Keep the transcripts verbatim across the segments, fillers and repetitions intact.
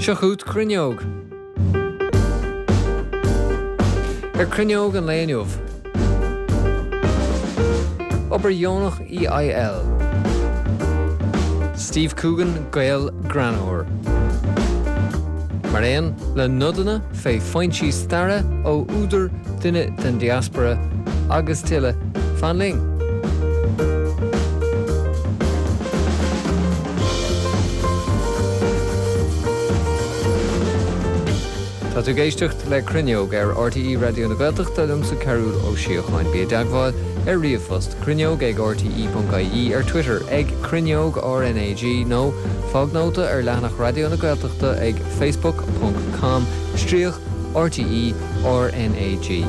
Siachút Cruinneog. Er Cruinneog an léinneomh. Obair Dheonach E I L. Steve Coogan Gael Granóir. Mar éan le nudanna fé fointí starra ó údar duine den diaspora agus tuile fan ling. Tá tú géisteacht le Cruinneog ar R T E Radio na Gaeltachta lumsa Carúil ó Síocháin bí dagháil ar riamhfost Cruinneog ag R T E dot I E ar Twitter ag Cruinneog R N A G nó fágnóta ar leanach Radio na Gaeltachta ag facebook dot com stríoch R T E R N A G.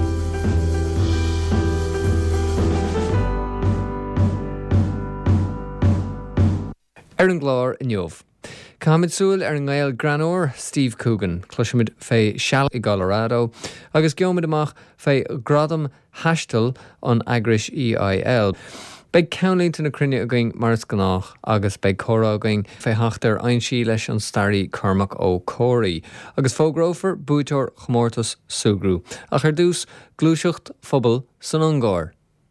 Ar an glár inniuh. Cámid súil ar an Gael Granóir Steve Coogan, cluisimid fé Seall i Colorado, agus geomid amach fé gradam hastal an agris E I L. Beidh ceanlínta na Cruinne a going mars gannách, agus beidh córa a going fé hachtar ainsí leis an starí Cormac Ó Cóirí, agus fógrófar búitor chmórtas súgrú, ach ar dús glúiseacht phobal san Ungár.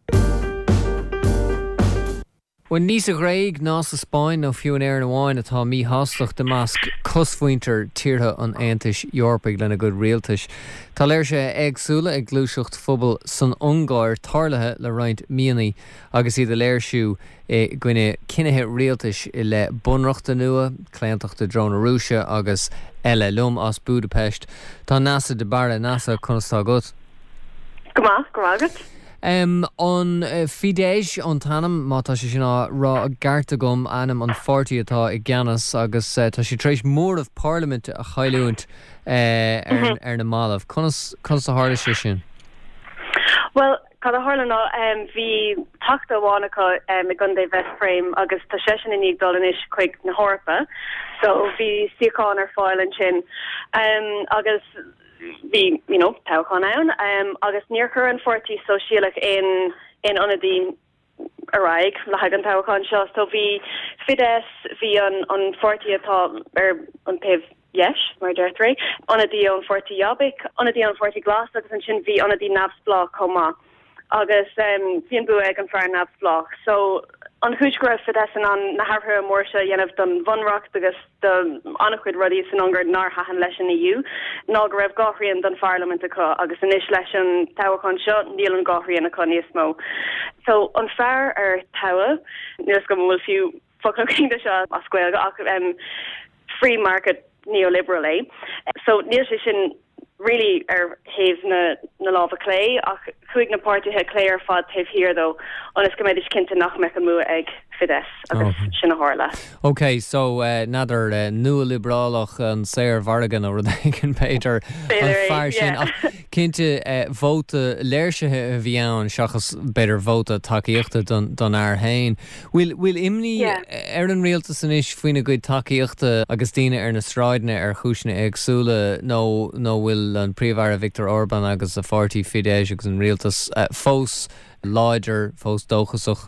When níos a gréig nás a Spáin nó fiúin air na bháin atá mí háslach de measc cosfuinter tíortha an Aontais Eorpaigh lena go rialtais. Tá léir sé agsúla ag glúiseacht phobal san Ungáir tarlathe le roinnt mianaí agus iad a léirsú i gcuine cinethe rialtais i le bunreachta nua, cléantaachta Drona Rúise agus eile lum as Budapest. Tá NASA de bara NASA chunastá gut. Goma, gomagat. Um, on uh, Fidesz on tanam má tá sé sinna rá garta gom anam an forty atá i gceannas agus uh, tá sé tréis mór of Parliament a chailúint uh, ar, mm-hmm. ar na málamh. Conas a hála sé sin? Well, cad a hála ná um, bhí tachta bhánacha um, i gundé Veszprém agus tá sé sin iníag dul inis chuig na hórpa, so bhí siacán ar fáil an sin. Um, agus the you know tauchan ann um agus near her and forty so she like in in on the araig la hagan tauchan seo so vi Fidesz vi on on forty atá er on pev yes mar derthré on a di on forty yabik on a di on forty glass agus an sin vi on a di navs block koma agus um vi an bu ag an far navs block so on húsgra Fidesz an an na harthe mórsha yenaf don vonrock agus the anachrid ruddy san ongar nar hahan leis an E U ná go raibh gothrian don Parliament acu agus inis leis an tauchan seo níl an gothrian acu níos mó. So an fear ar taua níos go bhfuil fiú focail cínta seo a scuil um free market neoliberal é. So níl sé sin really ar héh na na láha clé ach chuig na pártithe clé ar fad taobh hir dó anas go méidir cinnte nach me go mua ag Fidesz agus oh. sin a hála. Okay, so uh, nadidir uh, nua liberálach an séir Vargan ó rudéigen Peter an fear sin ach cinnte uh, vóta léirsethe a bhí ann seachas beidir vóta takeíochta don, don air hain. Bhfuil bhfuil imní yeah. ar an rialtas san is faoine go takeíochta agus tíine ar na stráidne ar chúisne agsúla nó nó bhfuil an príomhhara Viktor Orbán agus a forty Fidesz agus an rialtas uh, fós láidir fós dóchasach.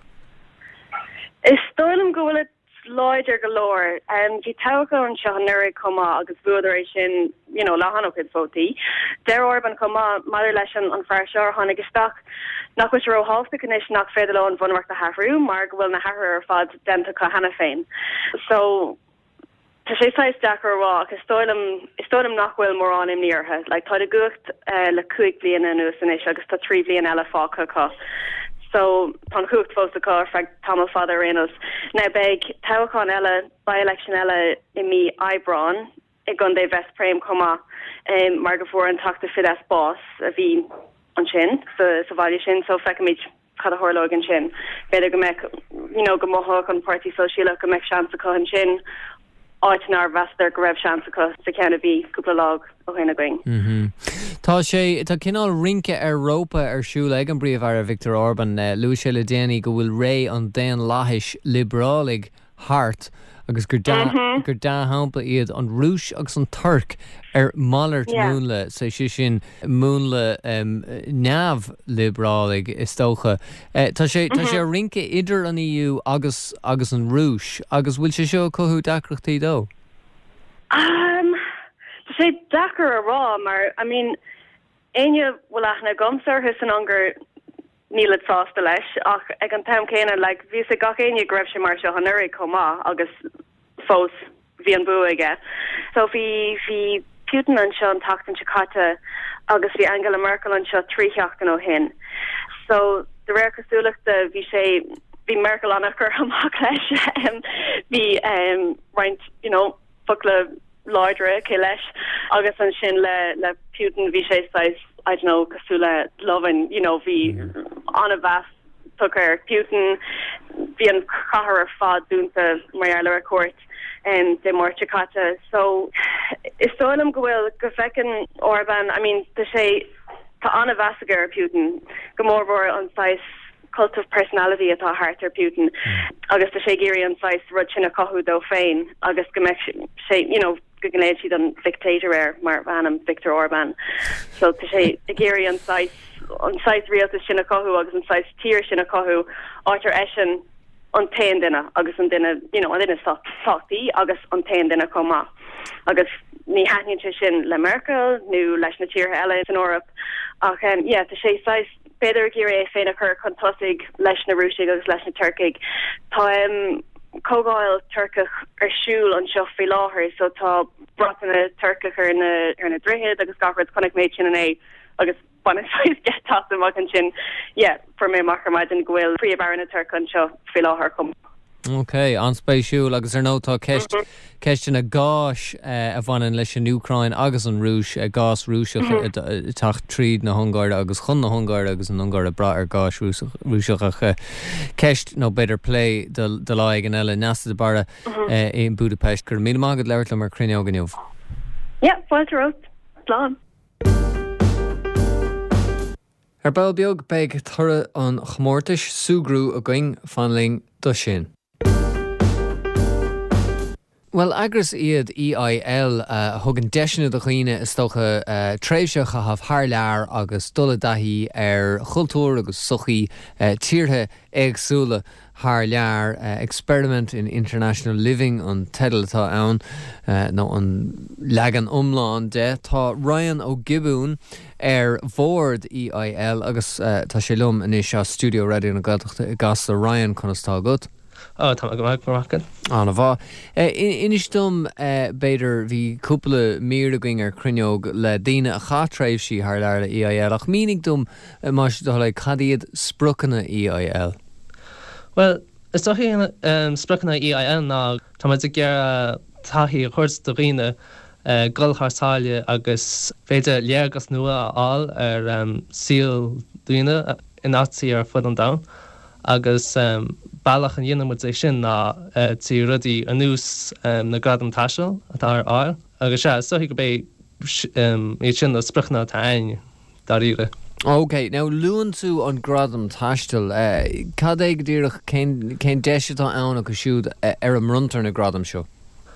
Is stoilm go bhfuil it láidir galore um die taucha an sehanuri koma agus búidir sin you know lahanok it foti der Orban koma mother leis an farsar hannig gestach nach was ro half condition nach fedal an von work the hafru mark will na har fad denta ka hana fein so ta sé sais dakar wa ke stoilm stoilm nach will more on him near her like tá gucht uh, le kuig blian an us agus tá tri blian ela fa ka so pan hocht fós a car fa tam father renos na beg tauchan ella by election ella in me Ibron e gunde Veszprém koma um mar gofor an takta Fidesz boss a vi an sin so so value sin so fe me cad a horlog an sin be go me you know go mohawk an party social go me chance ko an sin áitnar vestar go raibh seansa acu sa ceanna bhí cúpla lág ó chuine going. Tá sé tá cinál rince Europa arsúla ag an bríomhhara Viktor Orbán uh, luaí sé le déanaí go bhfuil ré an déan láthais librálig hart agus gur da mm-hmm. gur da hampla iad an Rúis agus an Turk ar mallart yeah. múnla sa si sin múnla um, neamh librálig is tócha. Uh, tá sé mm-hmm. tá sé rince idir an E U agus agus an Rúis agus bhfuil sé seo cothú dacrachtaí dó? Um, sé dakar a rá mar I mean Anya wallachna gomsar hus an anger níle sásta leis ach ag an tam céine le ví a gach aine greibh sé mar se hanuri comá agus fós hí an bu aige. So hí hí Putin an seo an tatan chicata agus hí Angela Merkel an seo trícheachtan ó hin. So de réir cosúlachta hí sé hí Merkel annachgur amach leis hí um, right, you know, fugla láidre cé leis agus an sin le le Putin hí sé sais I don't know cosúla lovin, you know, hí anna vast tucker Putin hí an chahar ar fad dúnta mar le court and de more chicata. So is so am gohfuil go fecin Orban, I mean to sé tá anna vasagar Putin gomór an sais cult of personality atá hart ar Putin agus tá sé géirí an sais rud sinna cohu dó féin agus go me sé, you know, go gnéid siad an dictator air mar bhanam Viktor Orban. So tá sé géirí an sais an sais rialta sinna cohu agus an sais tír sinna cohu átar eisian an tain dinna agus an dinna, you know, an dinna sochtaí agus an tain dinna comá. Agus ní haithníonn sé sin le Merkel nó leis na tíortha eile in Europe. Ach um, yeah, tá sé sais beidir géir é féin a chur chun tosig leis na Rúsig agus leis na Turcaig. Tá um, cógáil Turcach ar siúil an seo fí láthair, so tá bratainna Turcach ar na ar na drihead agus gafrad connic méid sin an é agus bunas get tasam ag an sin, yeah, for mé machar maid an ghfuil príomh na Turca an seo fí láthair com. Ok, an spéisiúil agus ar nótá ceist ceistin a gáis a bhanan leis an Ucrain agus an Rúis a gás rúiseach tacht tríd na Hungáir agus chun na Hungáir agus an Hungáir a bra ar gás rúiseach ceist nó beidir play de láig an eile neasta de bara in Budapest gur mí mágad leir le mar cruine ganniuh. Yeah, fáilte rot, slán. Ar bail beag beag thura an chmórtais súgrú a going fanling do sin. Well, agras iad E I L uh, thugann deisina do chuoine is tócha uh, tréimhseach a habh thar lear agus dula daithí ar chultúr agus sochaí uh, tíortha agsúla thar lear uh, Experiment in International Living an teidil atá ann uh, nó an legan umláin de tá Ryan O'Gibbon ar bhórd E I L agus uh, tá sé lum in is seo Studio Radio na Gaeltachta gas a Ryan chunastá gut. Oh, tá go mag marachcan. Anna bha. Inis dom beidir bhí cúpla mír going ar cruineog le daine a chatréimh sí thar lear le E I L ach mínig dom más do le cadíad sprucanna E I L. Well, is doch um, sprucanna E I L ná tá muid a ggéar taithí chuirs do riine uh, gulthártáile agus féidir léargas nua áil ar um, síl duine in átaí ar fud an dam agus um, bailach an dhéanam é sin ná uh, tí rudí anús um, na gradam taisil atá ar áil agus sé so go bé um, é sin na spruchna tá ain dar ire. Ok, now luan tú an gradam taistil uh, cad é go dtíreach cén deisitá ann agus siúd uh, ar an runtar na gradam seo?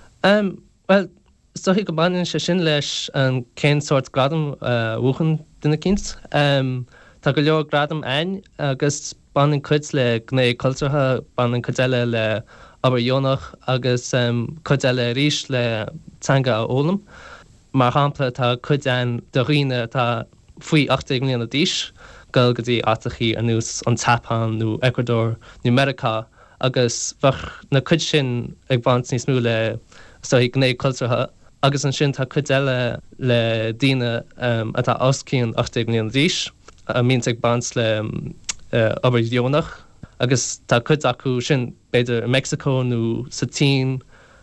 Um, well, so go banin sé sin leis an cén sort gradam uh, bhuachan duna cins. Um, tá go leor gradam ain agus banin cuid le gné cultúrtha banin cuideile le Aberionach agus um, cuideile ríis le tanga a ólam. Mar hampla tá cuidean do riine tá faoi achtaigh mbliana díos goil go dtí átachaí anús an Tapan nó Ecuador nó America agus bfach na cuid sin ag bhaint níos mú le so i gné cultúrtha agus an sin tá cuideile le daine um, atá oscíonn achtaigh mbliana díos a mín ag bhaint le um, Uh, Aberionach agus tá cuid acu sin beidir Mexico nó Satín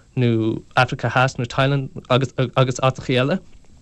nó Africa Has nó Thailand agus agus átachaí eile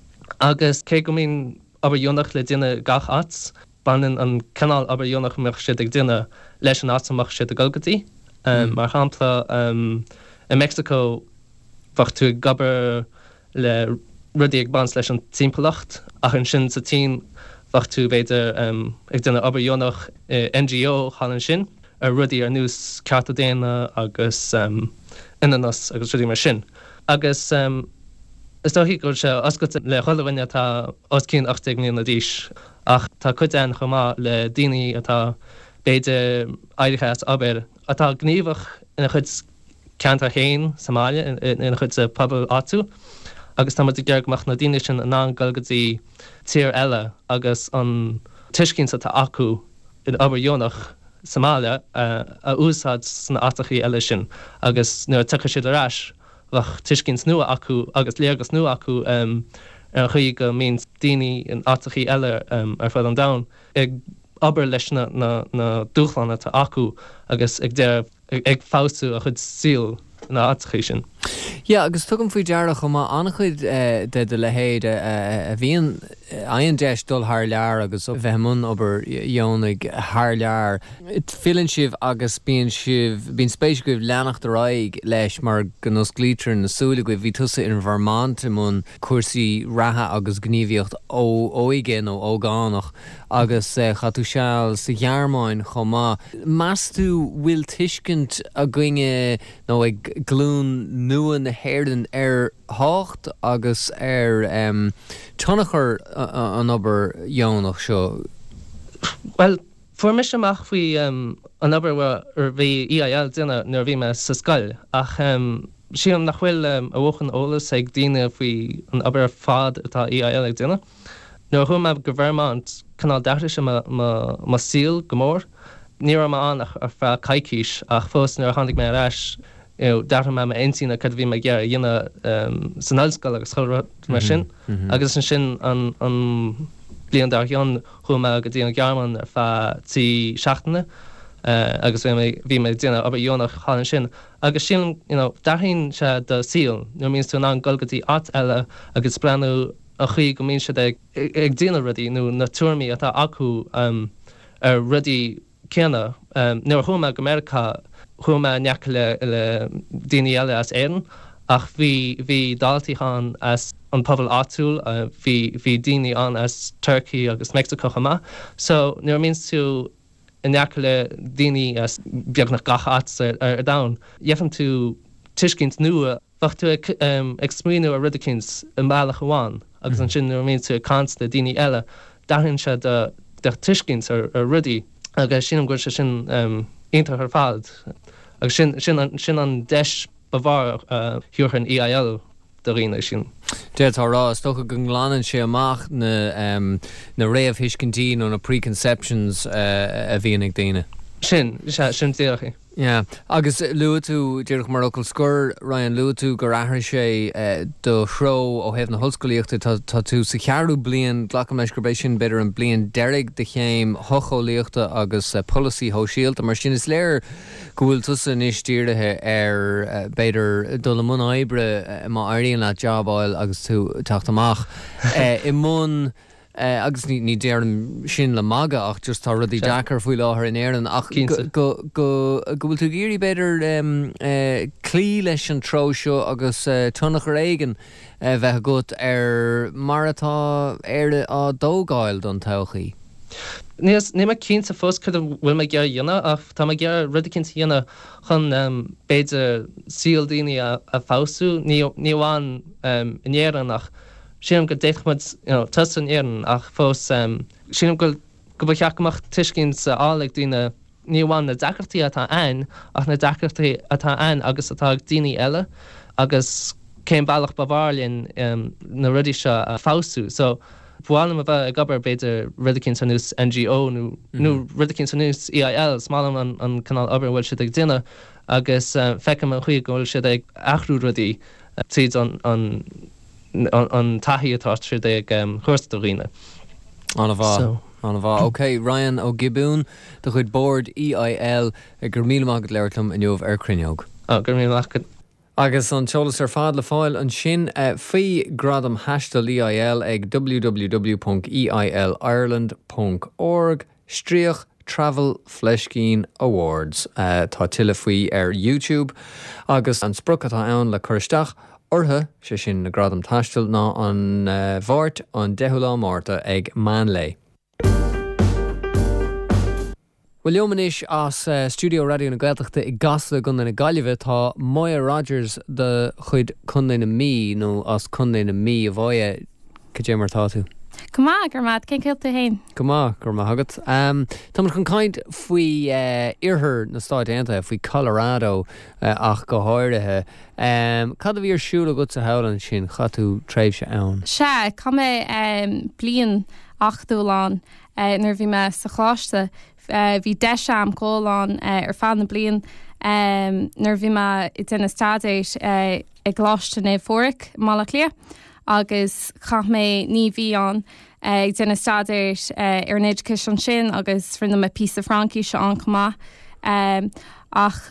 agus cé go mín Aberionach le duine gach ats banan an canál Aberionach meach siad ag duine leis an átamach siad a gulgadtí um, mm. mar hampla um, in Mexico bfach tú gabar le rudí ag bans leis an timpplacht ach an sin Satín bfach tú beidir um, ag duine Aberionach uh, N G O chalan sin ar rudí ar nús carta déine agus um, inanas agus rudí mar sin. Agus um, is dóhí go se oscailte le choilehhaine atá oscíonn achtaigh mbliana díos ach tá cuideann chomá le daoine atá beidir airithe aber atá gníomhach ina chud ceantar chéin Somália ina chud sa pobl átu agus tá geargach na daine sin an angulgadtí tír eile agus an tuiscinn sa tá acu in Aberjónach Somália uh, a úsáid san atachaí eile sin agus nuair tucha siad arás bach tuiscinn nua acu agus léargus nua acu um, ar chuí go mín daoine in atachaí eile um, ar fud an dain ag aber leis na, na, na dúchlanna tá acu agus ag déir ag, ag fáú a chud síl na atachaí sin. Ja, agus tugam faoi dearach go má annach chuid uh, de de lehéad a bhíon aon deis dul thar lear agus bheitmun obair dheonnig thar lear. It filann sibh agus bíon sibh bíon spéis goibh leannacht raig leis mar gnos glítear na súla goibh bhí tusa in Vermont mun cuasaí ratha agus gníomhíocht ó óige nó ógánach agus uh, chatú seáil sa ghearmáin chomá. Mas tú bhfuil tuiscint a gcuinge nó ag glún nuan na héirdan ar hácht agus ar um, tunnachar an obair dheonach seo? Well, fuair mis amach faoi um, an obair ar bhí I A L duine nuair bhí me sa scoil ach um, síam nach bhfuil um, a bhchan ólas ag daine faoi an obair fad atá I A L ag duine. Nuair chum me go Vermont canál deachta sem má síl go mór, ní am an ar fear caiicís ach fós nuair tháinig mé arás dar me me einsína cad bhí me ggéar dhéine um, san allscoil agus choilre mar sin mm-hmm. agus an sin an, an blion dar Jon chu me go dtíana gearman ar fá tí seachtainna uh, agus bhí me dtíana aber Jónach hálan sin agus sin you know, darhín se de síl nó míns tú ná golgadtí at eile agus brenn a chuí go mín se ag, ag dtíana rudí nó na tuairmií atá acu um, ar rudí céanna um, nuair chu me go America chuma neach le, le daoine eile as éan ach bhí bhí daltaíán as an pobl áitiúil uh, bhí bhí daoine an as Turkey agus Mexico chama so nuair míns tú neach le daoine as beag nach gach áit ar, ar dain dhéann tú tuiscint nua bach tú ag um, smíonú a rudicins in bailach amháin agus an sin nuair míns tú cant le daoine eile darhann se de, de tuiscint ar, ar rudí agus sin an gúir se sin um, intar ar fád agus sin, sin, an, sin an deis bavár uh, hiúchan I A L do riine sin. Déad tá rá, stocha go nglánan sé amach na, um, na réamh hiiscintí nó na preconceptions uh, a bhíon ag daine. Sin, sin tíochaí. Yeah. Agus lua tú dúireach mar ocail scur Ryan lua tú gur aithir sé uh, do shró ó heh na hoscoilíochta tá tú sa chearú blion ghlacham leis gur bééis sin beidir an blion deirg de chéim hocholaíochta agus uh, policy ho síalta mar sin is léir go bhfuil tusa níos tíirthe ar uh, beidir dul mún éibre uh, má airíonn le jobáil agus tú techt amach uh, i mún Uh, agus ní, ní déirm sin le maga ach just tá rudí Jackar faoi láthair in éan ach go, go, go, go bhfuil tú géirí beidir um, uh, clí leis an tró seo agus uh, tunnachar éigen uh, bheith gut ar maratá airde á dógáil don tochaí. Níos ní me cín sa fós chud bhfuil me ggéar dhéanana ach tá me ggéar rudicinn dhéanana chun um, beidir síl daoine a, a fáú ní bháin um, in éan ach Sím go déithmid you know, tusan éan ach fós um, sím go go bcheachach tuiscinn sa álaigh duine níomháin na dachartaí atá ein ach na dachartaí atá ein agus atá daoine eile agus céim bailach bavárlíonn um, na rudí seo a fáú so bháinm a bheith ag gobar beidir rudicinn san nús N G O nó nó rudicinn san nús I A L smálam an, an canál obair bhfuil siad ag duine agus um, feicim an chuí go bhfuil siad ag achrú rudí uh, tríd an, an an, an taí atá siad ag um, chuirsta riine. Anna bhá. So. Anna bhá. OK, Ryan ó Gibún do chuid board I A L a gur míle mágad leirlumm inniuh ar cruineog. Oh, gur míle mágad. Agus an teolas ar fad le fáil an sin uh, faoi gradam hastal I A L ag w w w dot e i l ireland dot org stríoch Travel Fleshkeen Awards uh, tá tuile faoi ar YouTube agus an spruch atá ann le chuiristeach ortha sé sin na gradam taistil ná an uh, bhart an dehulá márta ag Manley. Well, leomanis as uh, Studio Radio na Gaeltachta i gasla gunna na Gaillimhe tá Moya Rogers de chuid chunna na mí nó as chunna na mí a bhaia go dé mar tá tú. Cumá gur mad cén cilta hain. Cumá gur maithagad. Um, tá mar chun caint faoi uh, iarthar na Stáit Aontaithe faoi Colorado uh, ach go háirithe. Um, Cad a bhí ar siúla go sa helan sin chatú tréimhse ann? Se, Cumé um, blian achúláán uh, nar bhí me sa chláiste. Uh, bhí deisam cóláán uh, ar fan na blian um, nar bhí me i duna stadéis uh, ag gláiste na fóric mála lia. Agus chach mé ní bhí an ag duna stadéis uh, ar néid cis an sin agus rinne me pí a Francí se an cumá. Um, ach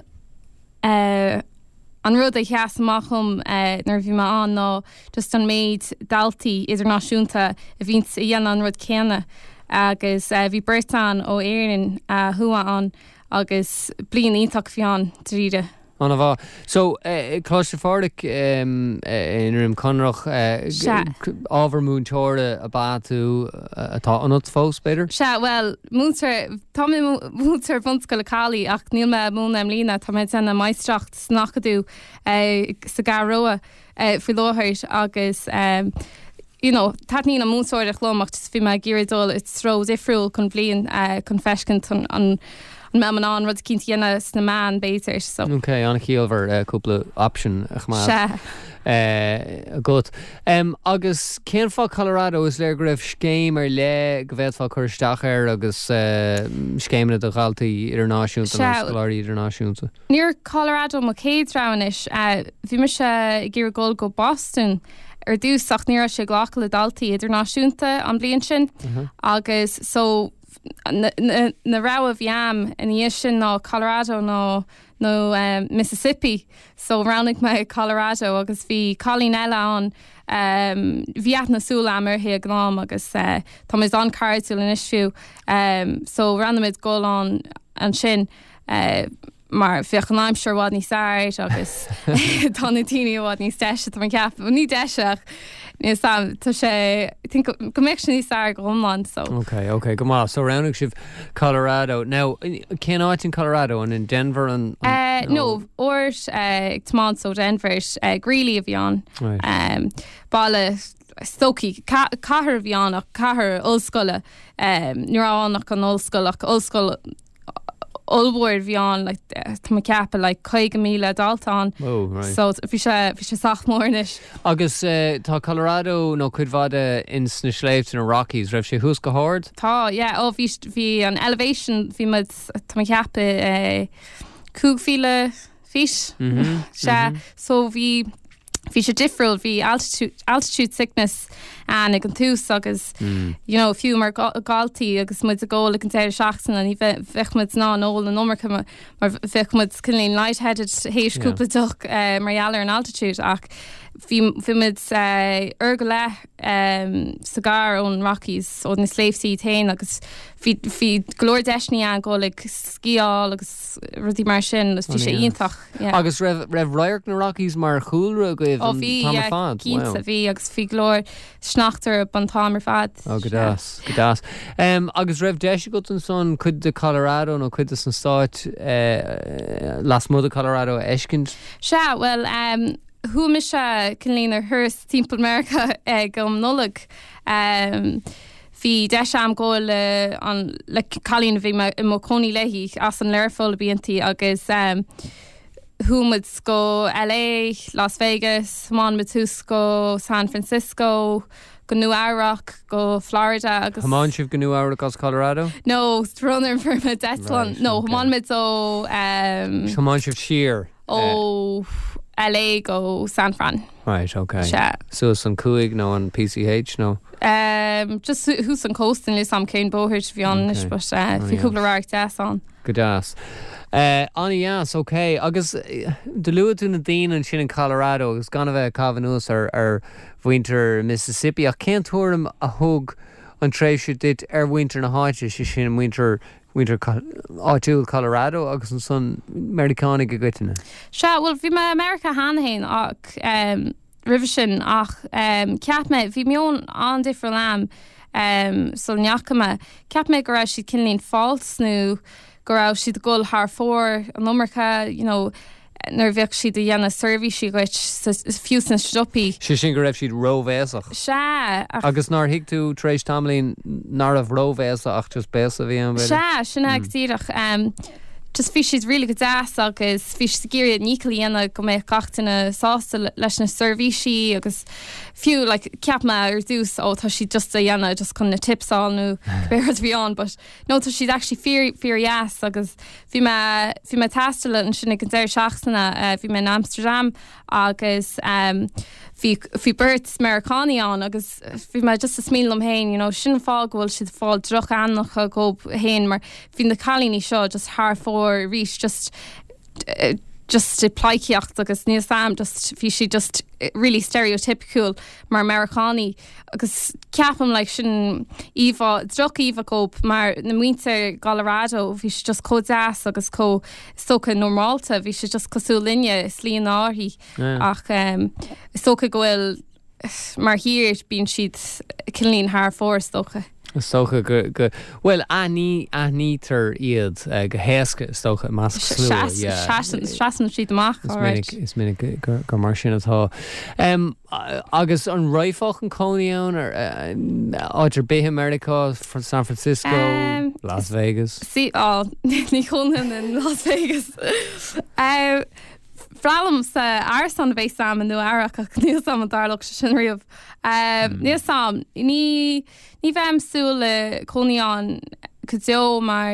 uh, an rud a cheas amachchum uh, nar bhí me an ná just an méid daltaí idirnáisiúnta a bhín a dhéana an rud céanna agus uh, bhí Britain ó éireann uh, thua an agus blian ítach bhí an tríide. Anna bhá. So, uh, cláiste fáric um, uh, in rim conrach uh, ábhar múntóra a bátú uh, atá anot fós, beidir? Se, well, múntar, tá mé múntar bhunsca le cálaí ach níl me múna am lína, tá mé tena maistracht snachadú uh, sa garroa uh, fui láthairt agus um, you know, tá ní na múntóireach lomach fi me gíradul it's rose ifriúil chun blian uh, chun fescint an, an me an an rud cinint dhéana sna man béitir. So. Ok, anna cíalvar uh, cúpla option ach má. Se. Uh, good. Um, agus cén fá Colorado is léir go raibh scéim ar le go bhéad fá chuirteach ar agus uh, scéimna do galtaí idirnáisiúnta na scoláirí idirnáisiúnta. Níor Colorado má céad ranis uh, bhí mar se gur ggóil go Boston ar dús ach níor se ghlach le daltaí idirnáisiúnta an blion sin uh-huh. agus so na, na, na rá a bheam in dhé sin ná Colorado nó no um, Mississippi, so rannig me Colorado agus bhí Colleen eile an um, bhíat na súla am arthaí a gnám agus uh, tá mis an cartúil in isfiú um, so ranimid ggóil an an sin uh, mar bheoch an aimseir bhád ní sáir agus tá na tíine bhád ní deise tá an ceap ní deiseach ní sam tá sé go méid sin ní sáir go Homland so. Ok, ok, go má so rannig sibh Colorado. Now, cén áit in Colorado and in Denver and... Uh, no, oirt uh, ag tmán so Denver uh, Greeley a bhí an. Right. Um, Bála Stoki, cahar a bhí an ach cahar ulscoile um, nuair an an ulscoil ach ulscoil Ulbúir bhí an like, tá ceappa le chuig míle daltán. Oh, right. So bhí sé bhí sé sach mórnis. Agus uh, tá Colorado nó chud bhada in sna sléibhte na Rockies, raibh sé hús go háard? Tá, yeah, ó bhí bhí an elevation bhí mud tá ceappa uh, cúg fíle fís. Mm-hmm. Se, mm-hmm. so bhí Bhí sé difriúil bhí altitude, altitude sickness an ag an tús agus mm. you know, fiú mar galtaí agus muid a ggóla an téir seachtain a ní bheithmuid ná an óla an nómarcha mar bheithmuid cinlín lightheaded héis cúpla duch uh, mar ealar an altitude ach bhí muid uh, ar go le um, sagar ón Rockies ó na sléiftaí tain agus bhí glóir deisní an ggóla sciáil agus rudí mar sin agus bhí sé iontach. Agus raibh roiarc na Rockies mar chúlra go ó bhí cínta bhí agus bhí glóir snachtar bantámar fad. Ó go das, go das. Um, agus raibh deise go an son chud de Colorado nó chud san Stáit uh, las mud a Colorado eiscint? Se, well, um, hu me se cinlín ar thus timppla America ag go nolag um, hí deise am ggóil le an le chalín bhí i mo coní leihí as an leirfol bíontí agus um, Humid go L A, Las Vegas, man mit hús go San Francisco, go New York, go Florida agus. Haman sibh go New York as Colorado? No, runner for my Detlan. No, okay. Haman mit so um Haman sibh sheer. Oh, uh, L A go San Fran. Right, okay. Yeah. So some Cuig no on P C H no. Um just who's on coast and Sam Kane Bohert to be honest, but uh fi couple of des on. Good ass. Uh, Annie, yes, okay. Agus de luad tú na daoine an sin in Colorado agus gan bheith cabhanús ar ar winter Mississippi ach cén túm a thug an tréimhse dit ar winter na háite si sin winter winter áitiúil Colorado agus an son Americanig go goiteine. Se, well, bhí me America hanahéin ach um, rih sin ach um, ceap me bhí mion an difriúil am um, so neachama ceap me go raibh siad cinlín fáils nó go raibh siad gol haar fór an nómarcha, you know, nar bheadh siad a dhéanana service goit fiú san stoppi. Si sin go raibh siad róhhéasach. Se agus nar hiic tú trééis tamlín nar a bhróhhéasa ach just béasa bhí an Se sinna ag tíireach just fi siad ri go deas agus fi géir nícalíana go mé gachtainna sásta leis na servicí agus fiú like, ceapma ar dús ó tá si just a dhéanana just chun na tipsáilnú beird bhí an, but nó tá siad actually fear fearheas agus bhí me bhí me tastal an sinna an déir seachtainna uh, bhí me in Amsterdam agus um, Bhí bhí birds Americaní an agus bhí me just a smílam héin, you know, sin fág bhfuil siad fáil droch annach a go héin, mar bhí na chalíní seo just thar fór rís just uh, just pleiciacht agus níos sam just bhí si just really stereotypical mar Americaní agus ceapam like sin Eva droch Eva gob mar na muinte Colorado bhí si just có deas agus có socha normalta bhí si just cosú linne slíon áhí ach um, socha gohfuil mar hir bín siad cilín haar fór stocha. Stocha go go well a ní a nítar iad uh, go héasca stocha más Seasan siad amach is minic go mar sin atá. Um, agus an roiifech an cóíán ar áidir Bay America from San Francisco, um, Las Vegas. Sí á ní chunan in Las Vegas. uh, Fralam sa airsan bhééis sam an nu airach ach níos sam an darlach sin riamh. Níos sam, ní ní bheim súla cóníán cudeo mar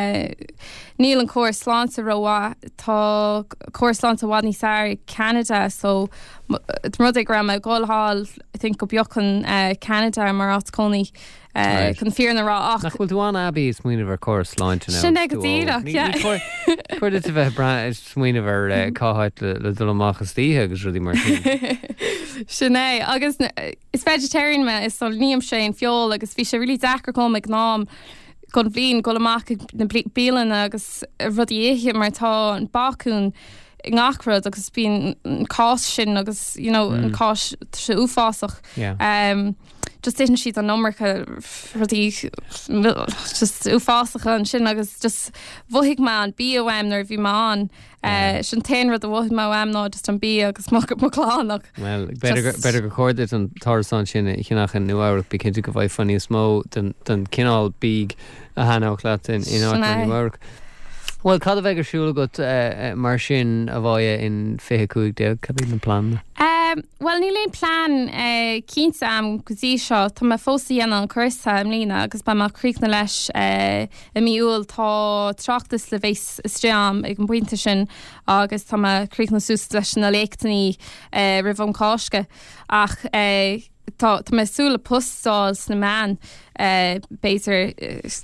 níl an cóir sláánta roá tá cóir sláánta bhád ní sair Canada, so rud ag ram a gáilháil I think go beochan Canada mar áit cónaí chun fear na rá ach. Nach bhfuil dúán abí is muoine bhar cóir sláinte Sin ag díach, chuir a bheith bra muoine bhar cáhaid le dul amachchas títhe agus rudí mar Sin é, agus is vegetarian me is sol níam sé an fiol agus bhí sé rilí dachar com ag nám gon bblin go amach na bílan agus rudí éhi mar tá an bakún ngachrod agus bín cás sin agus you know an cás se úfásach um just didn't sheet an nummercha rudí just úfásach an sin agus just bhuaigh má an bí am nar bhí má an sin tein rud a bhuaigh má am ná just an bí agus má chláánach. Well, better go cordit an tarsan sin chinach an nuáach bí cinnte go bhaid fanní smó den cinál bíg a hanach leat in áit nuáach. Well, cad a bheith siúla go uh, mar sin a bhaia in fiche cúig déag, cad na plán? Um, well, ní léon plán uh, cínta am gotí seo, tá me fósaí an an cursa am lína, agus ba má críicna leis uh, a miúil tá trachtas le bhéis istriam ag an buinte sin, agus tá me críicna sús leis na léictaní uh, ribhom cáisce, ach uh, Tá me súla postáil na man uh, béidir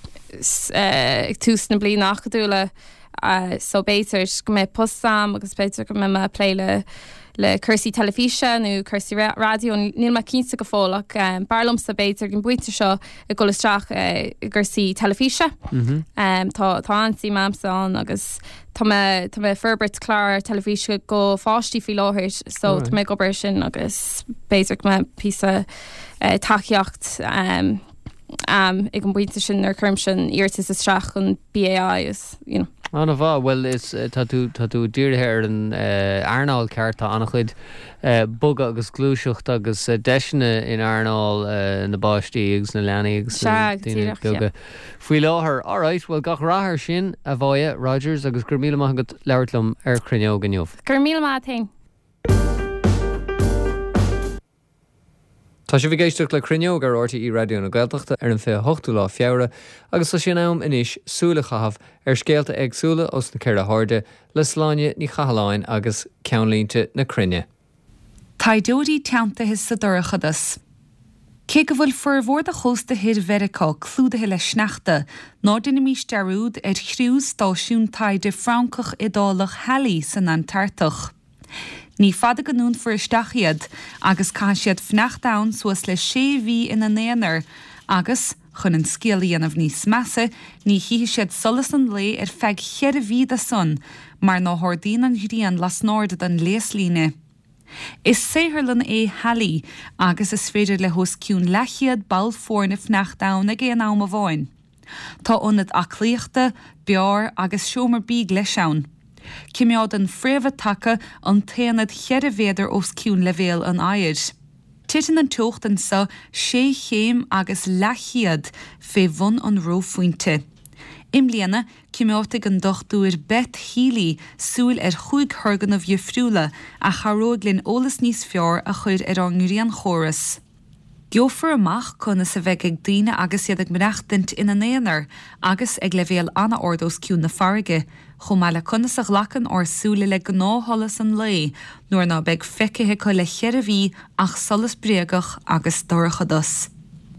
uh, ag tús na blian nachadúla uh, so béidir go mé postsam agus béidir go mé me pléile le cursaí telefíse nó cursaí radio níl me cínta go fólach um, barlam sa béidir gin buinte seo i golasteach uh, cursaí telefíse mm-hmm. um, tá tá ansí mamsa agus Tá me tá me ferbert chlár telefíse go fáistí fi láthir so tá me gobar sin agus béidir me písa uh, takeíocht um, um, ag an buinte sin ar chum sin íirtas is straach an B A I is, you know. Anna bha, well, is tá tú díirtheir an airnáil cearta annach chuid bug agus glúiseocht agus deisina in airnáil na báistí agus na leanaí agus duine goga. Fuoi láthair, all right, well, gach rathair sin a bhaia Rogers agus gur míle maith go leirlumm ar cruinneog an jobh. Gur míle maith tain. Tá sé bhgéisteach le cruinneog ar ortaí í radio na Gaeltachta ar an fé hochtú lá fiabhra agus tá sin am inis súla chahabh ar scéalta agsúla os na ceir a háde le sláine ní chahaláin agus ceanlínte na cruinne. Tá dóidí teantathe sa dorachadas. Cé go bhfuil furbhór a chósta hir Vericá clúdathe le sneachta ná duna mís dearúd ar chriú stáisiún taide Francach idálach Halley san Antartach. Ní fada go nún fuair isteachiad agus cá siad fneachtáin suas le sé bhí ina néanaar agus chun an scéalaíanamh níos measa ní hí siad solas an lé ar feig cheir a bhí a son mar nó thordaín an hríon las náirda an léaslíne. Is séharlan é Halley agus is féidir le hos ciún lechiad ball fórna fneachtáin ag éon am a bháin. Tá ionad aclaíochta, beár agus seomar bíg leis ann. Cimiad an fréomh take an téanad chead féidir os ciún levéal an air. Titan an tuachtan sa sé chéim agus lechiad fé bhun an rófuinte. Im léana cimiátig an dochtúir bet hílí súil ar chuig thugan a bhíofriúla a charóglinn ólas níos fear a chuir ar an ngrian chóras. Geofar amach chuna sa bheith ag daine agus iad ag mreachtint ina néanar agus ag levéal anna ordós ciún na farige, chum meile chuna sa ghlachan or súla le gnáhallas an lei, nuair ná beag feicithe chu le cheir a bhí ach solas bréagach agus dorachadas.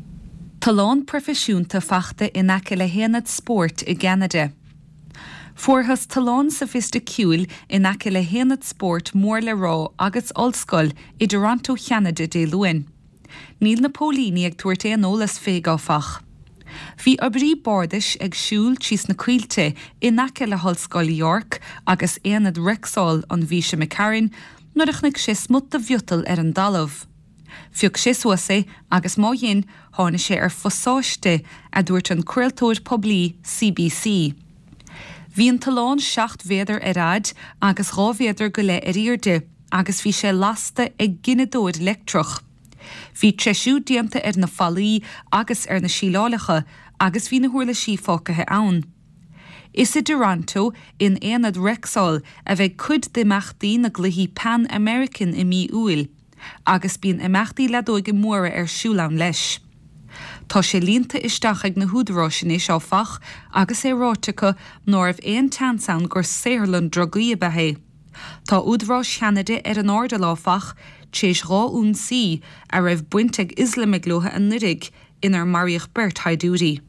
Talán profisiúnta fachta in aice le héanad sport i Canada. Fuorthas talán sophisticúil in aice le héanad sport mór le rá agus olscoil i Toronto, Canada dé luin. Níl na pólíní ag tuairte an ólas féáfach. Bhí abrí bordis ag siúil tís na cuilte in aice le hallscoil York agus éanad Rexall an bhíse McCarran nuair nig sé smut a bhiotal ar an dalamh. Fiúg sé suasa agus má dhéon tháina sé ar fosáiste a dúirt an cuailtóir poblí C B C. Bhí an talán seacht féidir ar rad agus dhá féidir go le ar iirde agus bhí sé lasta ag ginadóid lectroch. Bhí treisiú dianta ar na fallaí agus ar na sílálacha agus bhí na thuirla sífácathe ann. Is i Toronto in éanad Rexall a bheith cuid d'imachtaí na gluichí Pan-American i mí uail, agus bíon imachtaí le dóige móra ar siúlán leis. Tá sé línta isteach ag na húdaráisina seo fach agus é ráitecha nómh éon tansan gur saorlann drogaí bethe. Tá údarás Canada ar an orda láfach téis rá ún sí a raibh buinte ag Islamig lotha an nurig inar Mariach Bert haidúrí.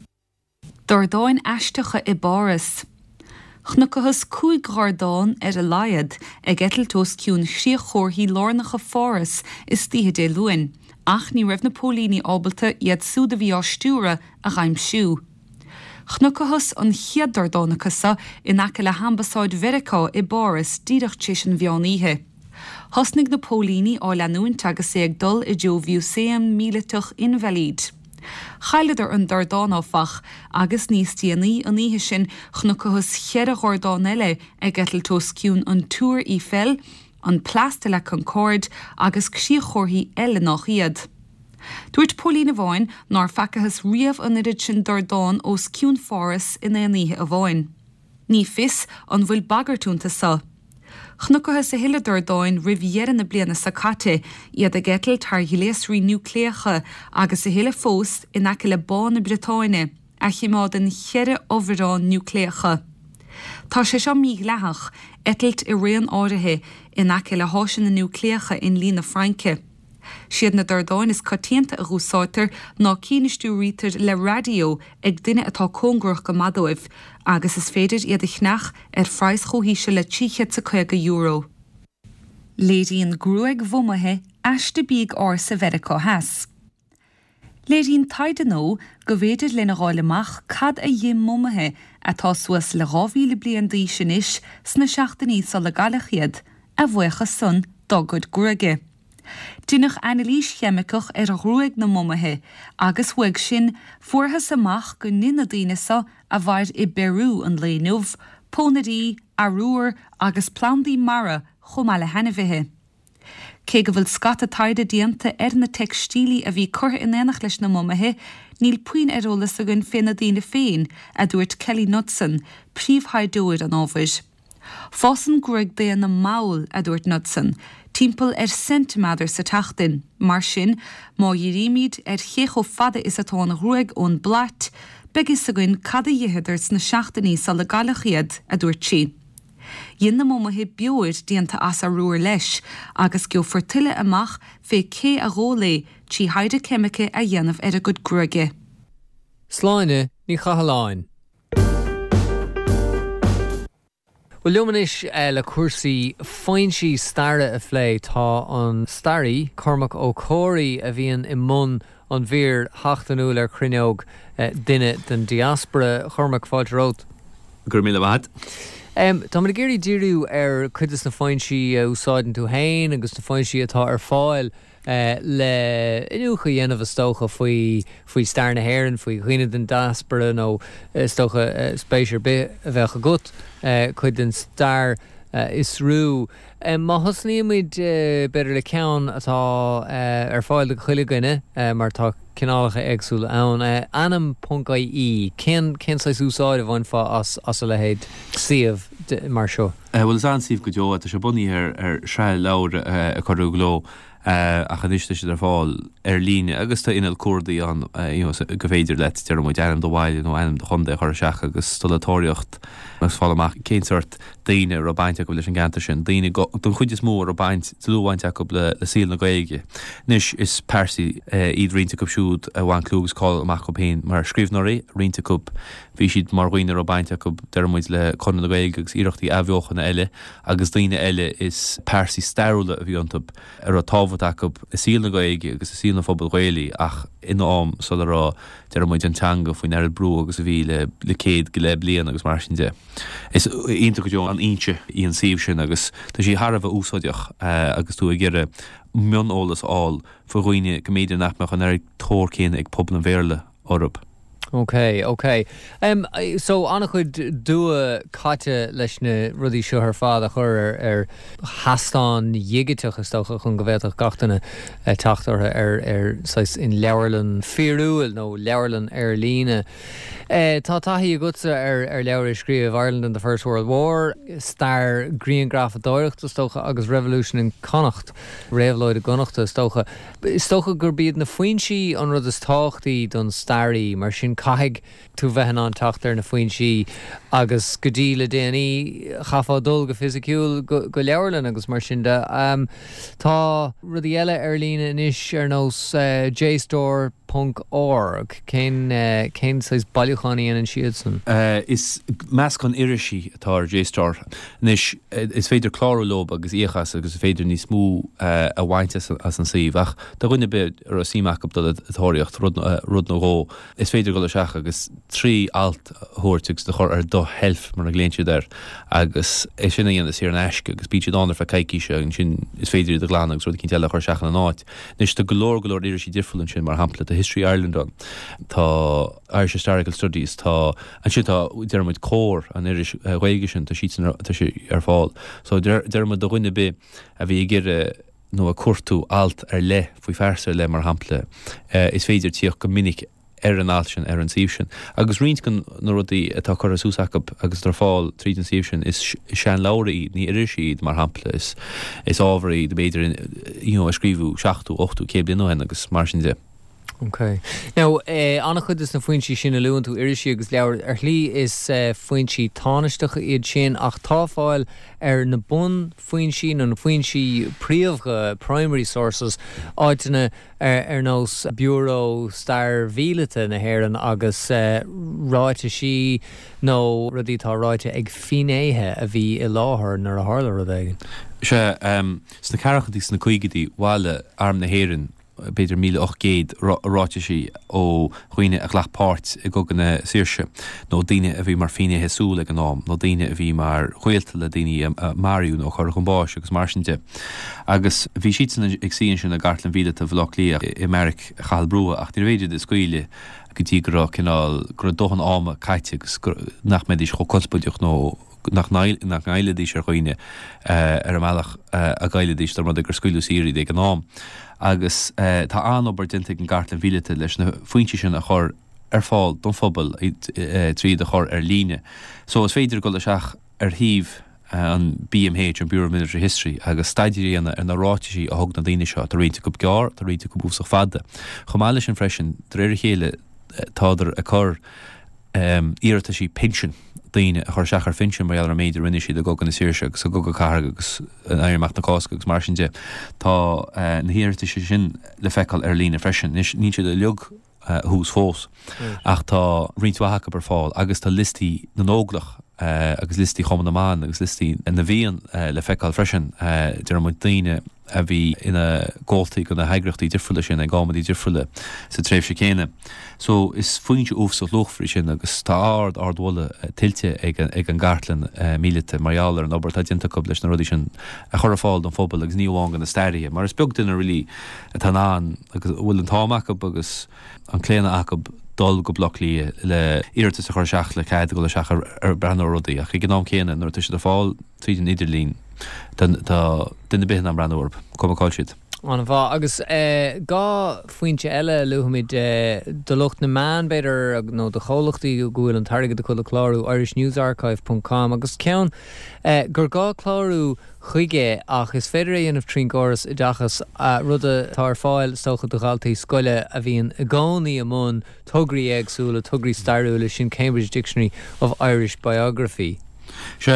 Dordáin eisteacha i Boris. Chnuchas cúig gádáin ar a laiad ag etaltós ciún siachchórthaí lárnacha fóras is títhe dé luin, ach ní raibh na pólíní ábalta iad súda bhí ástúra a ghaimsiú. Chnuchas an chiad dordánachasa in aice le hambasáid Vericá i Boris díreach téis an bheáníthe. Thosnig na pólíní á leanúint agus é ag dul i dteo bhíú séan míleach invalid. Chaileidir an dordánáfach agus níos tíanaí an ihe sin chnuchas chead a ghordán eile ag etaltós ciún an túr í fel, an plásta le Concord agus csiachchórthaí eile nach iad. Dúirt pólína bháin nar fecachas riamh an irid sin dordán os ciún fóras in éanaithe a bháin. Ní fis an bhfuil bagartúnta sa. Chnuchas a hiile dordáin rihhéan na bliana sa caite iad a getal tar hiléasrí núcléacha agus a hiile fós in aice le bán na Britáine a chiimeád an cheire óbhrán núcléacha. Tá sé seo mí lethach etalt i réon áirithe in aice le háisin na núcléacha in lína Franke. Siad na dordáin is catíanta a gúsáitar ná cínistú rítar le radio ag duine atá cóngrach go madóibh agus is féidir iad a chnach ar phrais chomhíse le tíchead sa chuige euro. Léiríonn grúig bhumathe eiste bíag ár sa Vericá heas. Léiríonn taide nó go bhéidir lena gáileach cad a dhé mumathe atá suas le rábhíle bliain daois sin is sna seachtaí sa le galachchiad a bhuacha sun dogad grúige. Dúnach analís cheamicach ar a ruúig na mumathe, agus bhuaig sin fuorthas amach go nina daoinesa a bhaid i Beirú an léinmh, pónarí, arúr agus plandaí mara chum eile henahithe. Cé go bhfuil scata taide dianta ar na textílí a bhí curtha in éanach leis na mumathe, níl puin arolalas a gunn féna daoine féin a dúirt Kelly Knudsen, príomhthaidiúir an ábhair. Fásan gruig déan na maul a dúirt Knudsen, timppel ar centimeter sa tachtain, mar sin má dhiríimiid ar chécho fada is atá na ruig ón blat, begus a gin cad a dhéhadars na seachtaí sa le galachchiad a dúirt si. Dhéan na mumathe beoir díanta as a ruúr leis, agus go fortuile amach fé cé a ghólé tí haide cemice a dhéanamh ar a go gruige. Sláine ní chahaláin. Well, leomanis uh, le cuasaí fáinsí starra a phlé tá an starí Cormac Ó Cóirí a bhíon i mún an bhír hachtanúil ar chruineog uh, duine den diaspora Cormac fáilte rót. Gur míle bhad. Tá mar géirí díú ar chuidir na fáin si úsáidn tú hain agus na fáin si atá ar fáil le inúcha dhéanamh stocha faoi faoi stair na hhéireann faoi chuine den daspara nó stocha spéisiir be a bheitcha gut chuid den stair is rú. Má thosníimiid beidir le ceann atá ar fáil le chuile gine mar tá cinálacha agsúil ann anam.í cén cén sais úsáid a bhain fá as as a lehéad siomh mar seo. Bhfuil is ansíomh go deo a sé buní ar ar sre leabhar a chuú gló a chaiste sé ar fáil ar líne agus tá inal cuadaí an go féidir le dear mu anam do bhhaile nó anam do chunda chuir seach agus stolatóireacht agus fáil amach céinsort daine ar bainte go leis an ganta sin daine don chuid is mór ar baint túhainte go le le síl na gaige. Nis is persaí iad rionta go siúd a bhain clúgus cáil amach go péin mar scríbhnaí rionta go bhí siad mar roioine ar bainte go dermuid le chuna na gaige agus iireachtaí ahheochanna eile agus daine eile is persaí stairúla a bhí antab ar a tábhat acu is síl na gaige agus is síl na phobal gailí ach ina am so le rá dermuid an teanga faoin air brú agus a bhí le le céad go le blian agus mar sin de. Is ionta go deo an inse í an síomh sin agus tá sí Harbh úsáideach agus tú a ggéire mion ólas áil fa roioine go méidir nachmeach an air tóir céine ag pobl an bhéirle orb. Ok, ok. Um, so anna chud dua caite leis na rudí seo ar fád a chur ar, ar hasán dhiigeteach is stocha chun go bhhéach gatainna uh, taachtartha ar, ar sais in leabharlann fíorúil nó leabharlann ar líne. Uh, tá taithí a gutsa ar, ar leabhar scríomh Ireland in the First World War, star Grian Graf a dóireachta stocha agus Revolution in Connacht, réabhlóid a gunachta stocha. Stocha gur bíad na foinsí an rud is táchtaí don starí mar sin caig tú bheithan an taachtar na foinsí agus go dtí le déanaí chafádul go fisiciúil go, go leabharlann agus mar sin de. Um, tá rudí eile ar líne inis ar nós uh, jstor dot org cén uh, cén sais bailúchaní an siad san. Uh, is meas chun irisí atá ar jstor. Nis is féidir chlárú lob agus íochas agus féidir ní smú uh, a bhainte as an síomh ach tá rinne be ar a síach go do atóireacht rud nó ró. Is féidir go le seach agus trí alt thuirtegus de chur ar do helf mar a gléintse der agus é sinna dhéana sé an eisce agus bíte dánar fe caiiciise an sin is féidir de gláán agus rud cinn teile chuir seachan an áit. Nis tá golóir golóir irisí difriúil sin mar hampla a History Ireland an tá Irish Historical Studies tá an sin tá dermuid cór an iris réige sin tá sí ar fáil. So dermuid do rinne be a bhí ggéire nó a cuatú alt ar le faoi fersar le mar hampla uh, is féidir tíoch go minic ar an áil sin ar an síomh sin. Agus riint gan nó rudí atá chur a súsachab agus tar fáil tríd an síomh sin is sean láirí ní irisí mar hampla is is ábharí de beidir you know, a scríbhú seachtú ochtú cé bliain nóhain agus mar sin de. Ok. Now, uh, anna chud is na foinsí sin a luúin tú irisí agus leabhar ar lí is uh, foinsí tánisteach iad sin ach tá fáil ar na bun foinsí nó na foinsí príomhcha primary sources áitina ar, ar nós bureau star vílata na hhéireann agus uh, ráite sí nó rudí tá ráite ag finéthe a bhí i láthair nar a tharla rud éigean. Se um, sna carachatí sna chuigetí bháile arm na hhéireann beidir míle och géad ráte sí ó chuoine a ghlachpáirt i goganna siirse nó daine a bhí mar fine heú le an nám, nó daine a bhí mar chuilta le daine marú nó chuir chun báis agus mar sin de. Agus bhí siad ag síonn sin a gartlan víle a bhlach lí i Americ chaal brua ach tíir féidir de scuile go dtí gur cinál gur dóchan áma caiite agus nach méidís cho cospaidioch nó nach nach gaiiledís ar chuoine ar amach a gaiiledís tar mar gur scuilú síí ag an nám. Agus uh, tá anobar dinta an gartlan vílete leis na foiintí sin a chur ar fáil don phobal uh, tríd a chur ar líne. So is féidir go le seach ar híomh uh, an B M H an Bureau of Military History agus staidirí anna ar na ráitií a thug na daine seo tar réite go gear tar réite go búsach fada. Chomáile sin freisin dréir chéile táidir a chur um, íirta sí pension daine a chur seachar finsin mar ealar méidir rinne siad a gogan na siirse agus a go go carga agus an airmach na cásca agus mar sin de tá uh, na hiirta sin le feicáil ar lína freisin ní siad a leog uh, hús fós mm. ach tá rinthacha bar fáil agus tá listí na nóglach agus listí chom naán agus listí in na bhíon le feáil freisin de mu daine a bhí ina ggótaí go na heigrachtaí difriúla sin ag gámadí difriúla sa tréimh sé céine. So is foiointe ús ó lochfrí sin agus tá ard ardhla tiltte ag an gartlan mílite marialar an obair tá dinta cub leis na rudí sin a chur fáil don fóbal agus níomháin na stairithe, mar is beag duine rilí tanán agus bhfuil an táach agus an cléanana acu dul go blochlí le irta a chuir seach le caiid go le seach ar brenn rudaí a chu gnám céanana nuair tuisi a fáil tríd idirlín tá duine bihan an brennúir cumáil siad. An bhá agus gá faointe eile luhamid do lucht na man beidir nó do cholachtaí go gúil an targad de chula chláú irish news archive dot com agus ceann gur gá chláú chuige ach is féidir dhéanamh trín góras i dachas rud a tar fáil stocha do gáiltaí scoile a bhíon a gánaí amón tugraí agsúla tugraí starúla sin Cambridge Dictionary of Irish Biography. Se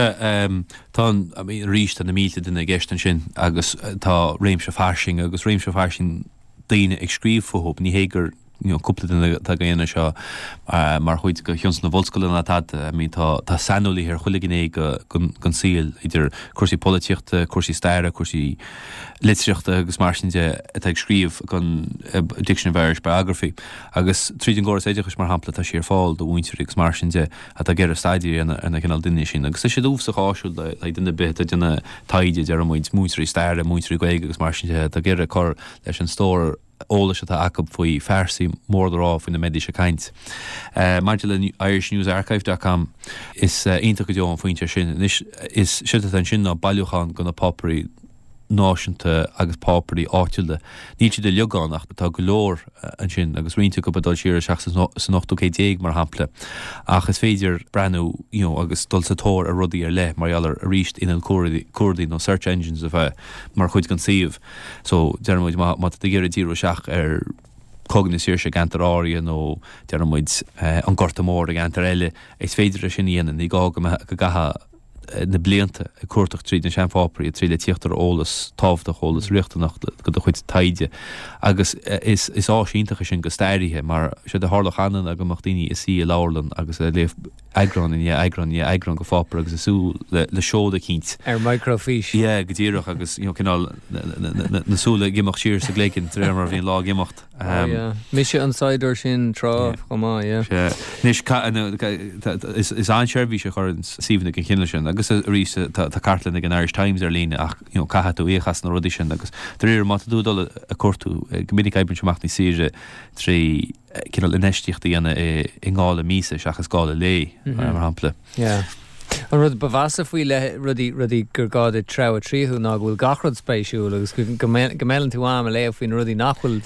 tá ríist an na míte duna gceistan sin agus tá réimse farsing agus réimse farsing daine ag scríomhóp ní hégur cúpla tá ghéana seo mar chuid go thions na bhscoile na tad mí tá sanúlaí ar chuligin go gon síl idir cuasaí políochta, cuasaí staire, cuasaí litreachta agus mar sinide ag scríomh gon Dictionary of Irish Biography agus tríd an góras éideachas mar hampla tá sé ar fáil do bhaintear agus mar sinide a tá ggéir staidí ina gcinál duine sin agus sé dúmh a áisiúil le duine bit a duna taide ar muid múteirí staire, múteirí gaige agus mar sinide a ggéir cor leis an stór óla se tá acab faoi fersaí mórdarrá faoin na médí se caint. Maidide le irish news archive dot com is ionta go deon faointe sin is si an sin ná bailúchan go na popperí náisiúnta agus pápaí áitiúilde. Ní si de leagánach tá go leor an sin agus rionú go badal siar seach san ochtú déag mar hapla. Ach is féidir brenn agus dul satóir a rudaí ar le marar a ríist inan cuadaí nó search engines a bheith mar chuid gan siomh. So dearmid má de ggéir díú seach ar cognisíir se gantaráí nó dearmid an gortamór a gantar eile is féidir a sin íanaan í gá go gatha na blianta a cuatach tríd na seanfápaí a trí le tíochttar ólas tábhachtach ólas riachtanach go do chuid taide agus is is áisíntacha sin go stairithe mar sé de hálach anan a go machtíine is sí a láirlan agus a léh agran in agran í agran go fápar agus isú le seóda cínt ar microfiche. Ié go dtíireach agus cinál nasúla gimach siir sa gléicinn trí mar bhíon lá gimacht. Mis sé anáidir sin trá chumá Nis is anseirbhí se chuir síhanna an chinile sin agus a rí tá cartlan ag an Irish Times ar lína ach caiú échas na rudí sin agus tríir má dúdal a cuatú gomininic eibrin seach ní síre trí cinál inéistíochtta dhéana i ngála mísa seachas gála lé mar hampla. An rud bhhasa faoi le rudí rudí gur gáda tre a tríú ná bhfuil gachrad spéisiú agus gomélan tú am a léh faoin rudí nachhfuil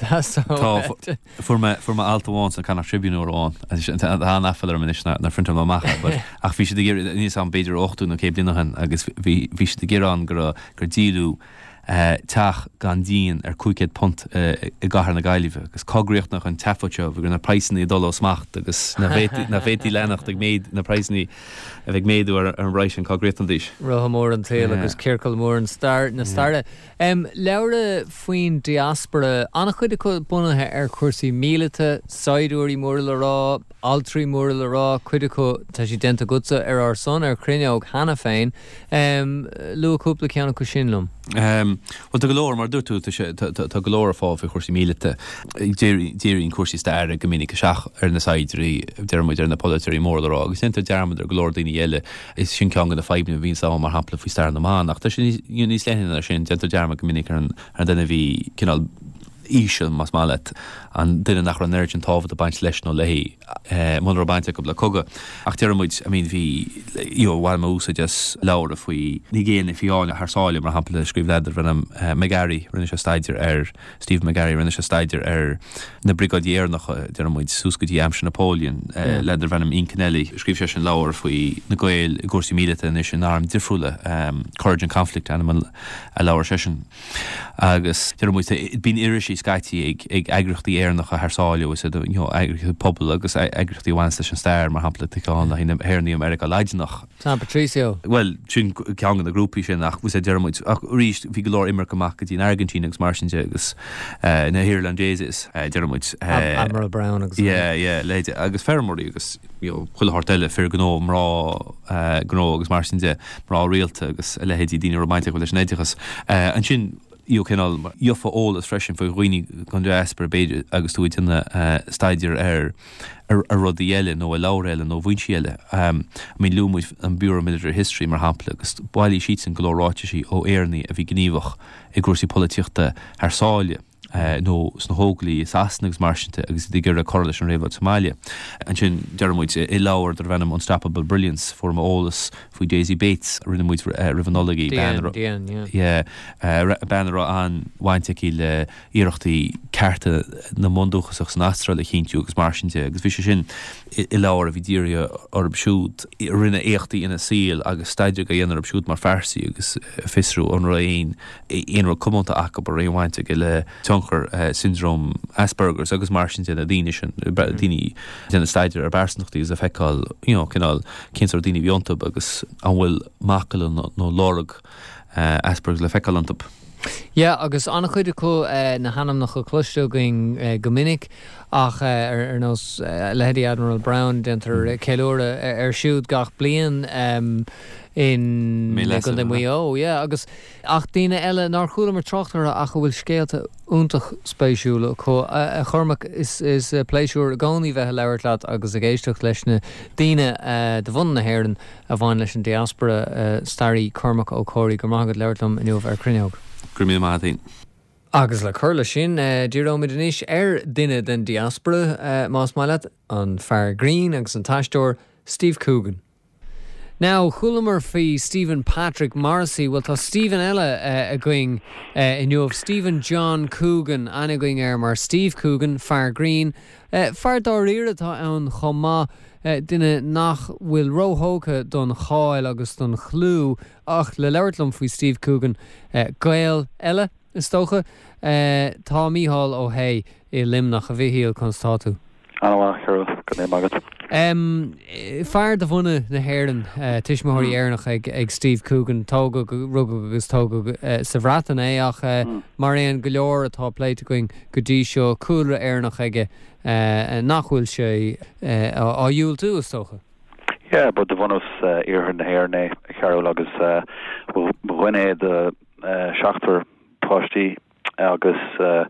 forma altaháin an canna tribúnúrán há nafil min na frintam macha, ach bhí sé níos an beidir ochtú na céib dunahan agus bhí sé de gérán gur gur díú teach gan díon ar cúicéad punt i gahar na gaiileh, agus cogríocht nach an tefote bh gur na praisnaí dul smacht agus na bhétí lenacht ag méid na praisnaí a bheith méadú ar an bhráis an cogréocht an díis. Rohamór an taal agus Circle mór an star na starre. Leabhar faoin diaspora annach chuide chu bunathe ar cuasaí mílete, saidúirí mór le rá, altrií mór le rá, chuide chu tá sí denta gutsa ar ar son ar cruineog hena féin. Lu cúpla ceanna chu sinlumm. Um, well, tá golóir mar dúirtú tá golóir fá fé chuirsí mílete déirín cuasí stair go minic seach ar na saidirí dearmid ar na polítirí mór lerá, agus inta dearmid ar golóir daoine eile is sin ceangan na feibna bhín sa mar hapla faoi stair na mánach. Tá sin níos leithna sin deanta dearmid go minic ar denna bhí cinál ísisiil mas málet an duine nach an neirt an tábhad a baint leis nó lehí mu a bainte go le coga. Ach dearmid a mín bhí bhhail má úsa just leabhar faoi ní géana fiáine thsáile mar hapla scríb leidir brenam McGarry rinne se staidir ar Steve McGarry rinne se staidir ar na brigadéirnach dearmid súscutí Amshin Napoleon leidir brenam Incanelli scríb se sin leabhar faoi na gail i gcúsaí mílete is sin arm difriúla Courage and Conflict animal a leabhar se sin agus dearmid bín irish sí scaiti ag ag agrachtaí éarnach a thsáilú is agrachtaí pobl agus agrachtaí bhain leis an stair mar hapla táán na hína Hairnaí America leidenach. San Patricio. Well, sin ceangan na grúpaí sin ach bhús é dearmid ach ríist bhí go leor imar goach go dtí Argentína agus mar sin agus na Highlandéses dearmid. Admiral Brown agus. Yeah, yeah, leide agus fermorí agus chuile eile fir gó mrá gó agus mar sin de mrá réalta agus lehéadí dína romantic leis néideachas an sin you canal jofa all is freshen for roiní gan asper beide agus tú inna staidir ar a rodielle no a laurelle no vinchielle um I mean lúm an Bureau of Military History mar hapla agus bailí sheets an glóráitií ó éarnaí a bhí gníomhach i gúsí políochta ar sáile Uh, nó sna hóglaí asnagus marsinta agus d gur a choris an réh Somália. An sin dearmid i láir ar bhenam Unstoppable Brilliance form ólas faoi Daisy Bates a rinne muid rivanology banra an bhainte le íireachtaí carta na mondúchasach san Astral a chinú agus marsinta agus bhí sin i láir a bhí díire orb siúd rinne éachtaí ina síl agus staidir go dhéanaar siúd mar fersaí agus fisrú an raon éonra cumanta aca bar réomhainte go le Uh, syndrome Asperger's agus mar sin a dine sin dine den staidir ar bersnachtaí a feáil cinál cinar daoine bhiontab agus an bhfuil macala nó lorug Asperger's le feáil antab. Ja, agus annach chuide có na hanam nach go cloisteú going gomininic ach ar nás lehéadí Admiral Brown dentar ceúra ar siúd gach blian in go de mó agus ach daine eile nar chuúla mar trochttar a go bhfuil scéalta úntaach spéisiúla có a chormach is is pléisiúr a gáí bheith leirt leat agus a géisteach leis na daine de bhun na hhéann a bhain leis an diaspora starí chormach ó choirí go mágad leirlumm inniuh ar cruineog. Grimí mádaín. Agus le chuirla sin dúróid inis ar duine den diaspora más maiile an Fear Green agus an taisteúir Steve Coogan. Now, chulamar fí Stephen Patrick Morrissey, well tá Stephen eile uh, a going uh, inniu of Stephen John Coogan ana going ar mar Steve Coogan, Fear Green. Uh, Fear dáíire tá ann chomá uh, duine nach bhfuil róthócha don cháil agus don chlú ach le leirlumm faoi Steve Coogan uh, gael eile is tócha uh, tá míhall ó hé i limnach a bhíhíal constatú. Anna Carol, good name Margaret. Um, fear de bhunne na hhéireann uh, tuismóirí airnach ag, ag Steve Coogan tóga rugga agus tóga uh, sa bhratan é ach uh, mm. mar éon go leor atá pléite going go dtí seo cúra airnach aige uh, nachhfuil sé uh, á dúil tú is tócha. Yeah, but the one of uh, Iarhan na hhéirne Carol agus uh, bhuine de uh, seachtar postí agus uh,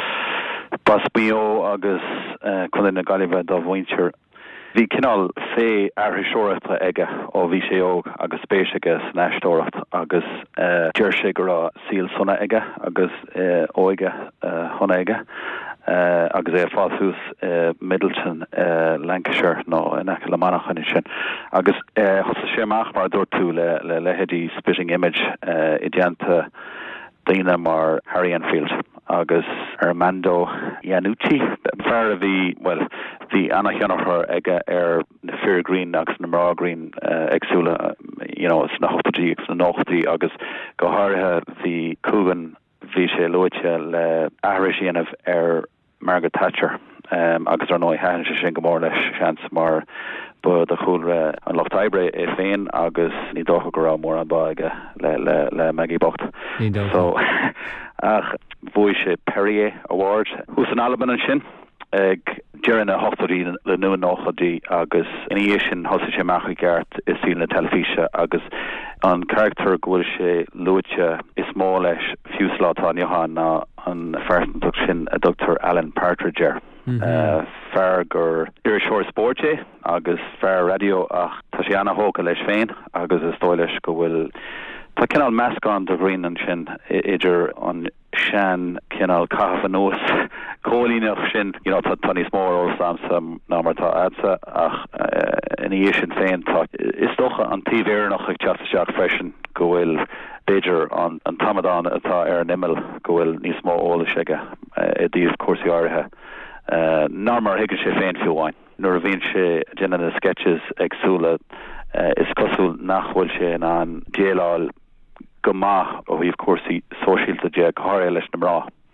Baspio agus uh, chun na galibh do bhaintear. Bhí cinál fé airthiseoireachta aige ó bhí sé óg agus spéisiige san eistóireacht agus deir sé go rá síl sunna aige agus óige thuna aige agus é fáthús Middleton Lancashire nó in aice le manach sin agus thosa sé amach mar dúir tú le le lehéadí Spitting Image i dteannta daoine mar Harry Enfield agus Armando Iannucci fear a bhí well the Anna Hionachar ega er na Fear Green agus na Mrá Green uh, exula you know it's na hochtaí it's na nochtaí agus go háirithe the Coogan bhí sé luite le airiseanamh ar Margaret Thatcher um, agus ar nói háin sé sin go mór leis seans mar bud a chúlre an Locht Ibre é féin agus ní dócha go rá mór an báige le le le Maggie Bocht so ach bhui sé Perrier Award hús an Alban an sin ag dearan a hochtaí le nua nóchadaí agus iní sin thosa sé meach gceart is sí na telefíse agus an character gohfuil sé luite is mó leis fiúslátá Johan ná an feartach sin a Doctor Alan Partridge mm-hmm. uh, fear gur ir seoir sporté agus fear radio ach tá sé anna hóca leis féin agus is dóileis go bhfuil tá cinál meascán do Green an sin idir an sean cinál cath an nús cólíneach sin you know tá tanní smór ó samsam ná mar tá adsa ach in é sin féin tá is dócha an tíhhéirnach ag teasta seach freisin go bhfuil beidir an an tamadán atá ar an imil go bhfuil níos mó óla siige i dtíobh cuasaí áirithe Uh, ná mar higann sé féin fiúháin nuair a bhíonn sé déanana na sketches agsúla uh, is cosúil nachhfuil sé an déaláil go maith ó bhíomh cuasaí sóisialta de háir leis na mrá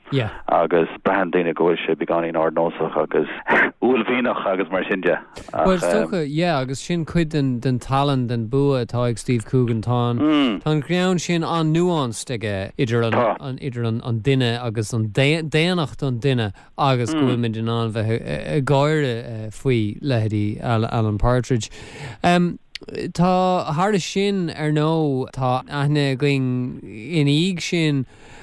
yeah. agus brehandíine gohfuil sé beganí ardnóach agus úlhíach agus mar sinide. Well stocha yeah, agus sin cuid den den talan den bua atá ag Steve Coogan tá mm. tá greann sin an nuanced ige idir an, an idir an, an duine agus an déanacht an duine agus mm. gofuil mid an an bheith gáire faoi leheadí Alan Partridge. Um, Tá háda sin ar nó tá aithne going in íg sin